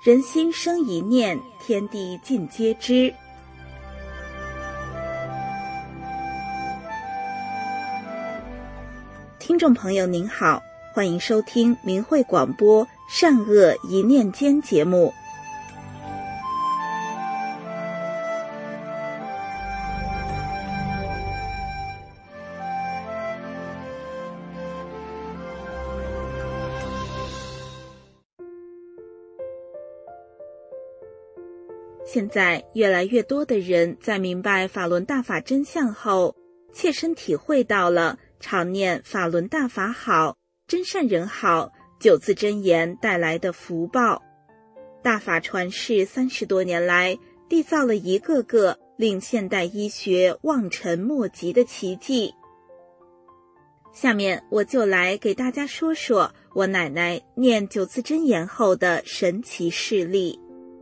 人心生一念，天地尽皆知。听众朋友您好，欢迎收听明慧广播善恶一念间节目。现在越来越多的人在明白法轮大法真相后，切身体会到了常念法轮大法好，真善人好9字真言带来的福报。大法传世30多年来，缔造了一个个令现代医学望尘莫及的奇迹。下面我就来给大家说说我奶奶念9字真言后的神奇事例。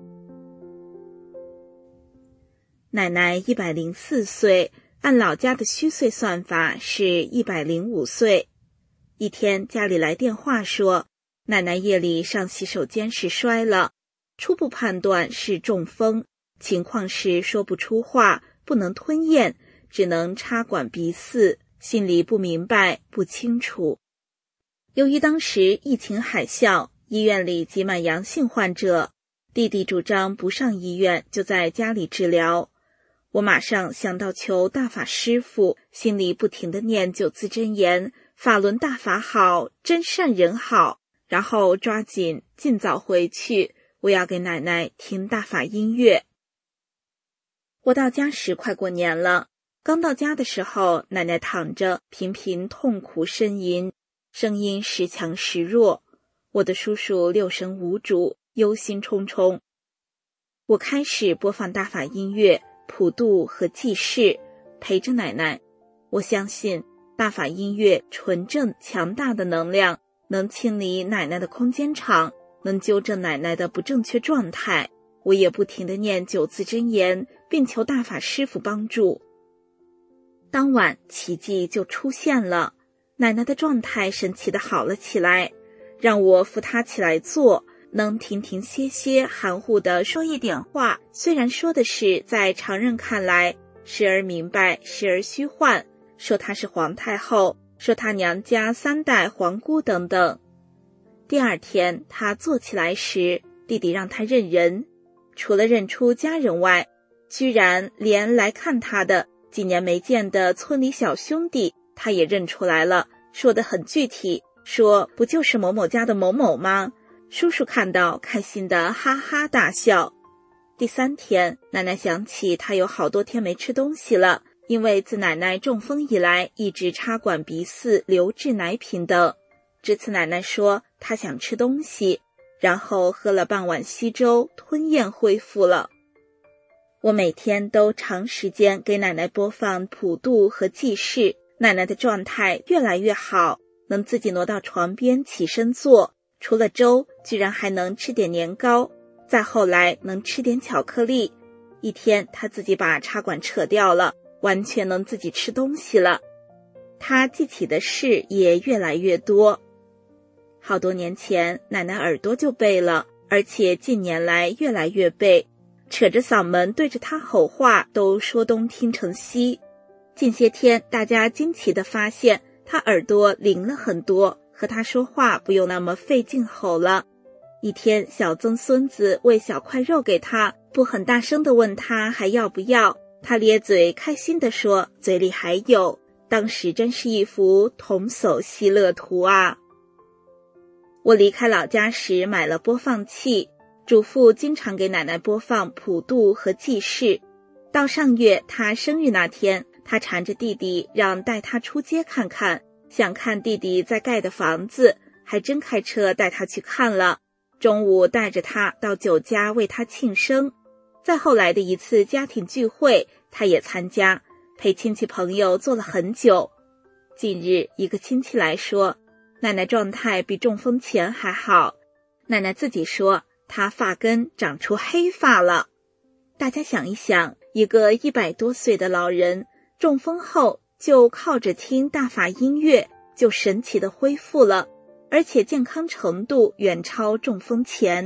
奶奶104岁，按老家的虚岁算法是105岁。一天家里来电话说，奶奶夜里上洗手间时摔了，初步判断是中风，情况是说不出话，不能吞咽，只能插管鼻饲，心里不明白不清楚。由于当时疫情海啸，医院里挤满阳性患者，弟弟主张不上医院，就在家里治疗。我马上想到求大法师父，心里不停地念9字真言，法轮大法好，真善人好，然后抓紧尽早回去，我要给奶奶听大法音乐。我到家时快过年了，刚到家的时候，奶奶躺着频频痛苦呻吟，声音时强时弱，我的叔叔六神无主，忧心忡忡。我开始播放大法音乐普渡和济世，陪着奶奶。我相信大法音乐纯正强大的能量能清理奶奶的空间场，能纠正奶奶的不正确状态。我也不停地念9字真言，并求大法师父帮助。当晚奇迹就出现了，奶奶的状态神奇地好了起来，让我扶她起来坐，能停停歇歇含糊地说一点话，虽然说的是在常人看来时而明白时而虚幻，说她是皇太后，说她娘家3代皇姑等等。第二天她坐起来时，弟弟让她认人，除了认出家人外，居然连来看她的几年没见的村里小兄弟她也认出来了，说得很具体，说不就是某某家的某某吗？叔叔看到开心的哈哈大笑。第3天，奶奶想起她有好多天没吃东西了，因为自奶奶中风以来一直插管鼻饲、留置奶品等。这次奶奶说她想吃东西，然后喝了半碗稀粥，吞咽恢复了。我每天都长时间给奶奶播放普渡和济世，奶奶的状态越来越好，能自己挪到床边起身坐，除了粥居然还能吃点年糕，再后来能吃点巧克力。一天她自己把插管扯掉了，完全能自己吃东西了。她记起的事也越来越多。好多年前奶奶耳朵就背了，而且近年来越来越背，扯着嗓门对着她吼话都说东听成西。近些天大家惊奇地发现她耳朵灵了很多，和他说话不用那么费劲吼了。一天小曾孙子喂小块肉给他，不很大声地问他还要不要，他咧嘴开心地说嘴里还有，当时真是一幅童叟喜乐图啊。我离开老家时买了播放器，嘱咐经常给奶奶播放普渡和济世。到上月她生日那天，她缠着弟弟让带她出街看看，想看弟弟在盖的房子，还真开车带他去看了。中午带着他到酒家为他庆生，再后来的一次家庭聚会他也参加，陪亲戚朋友坐了很久。近日一个亲戚来说，奶奶状态比中风前还好，奶奶自己说她发根长出黑发了。大家想一想，一个100多岁的老人中风后就靠着听大法音乐就神奇地恢复了，而且健康程度远超中风前。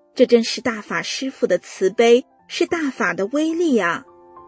这真是大法师父的慈悲，是大法的威力啊！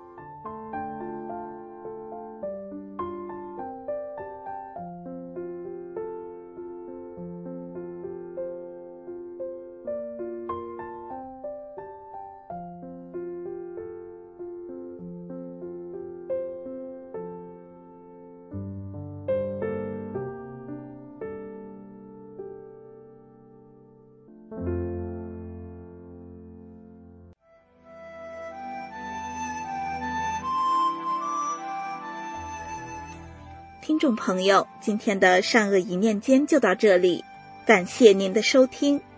听众朋友，今天的善恶一念间就到这里，感谢您的收听，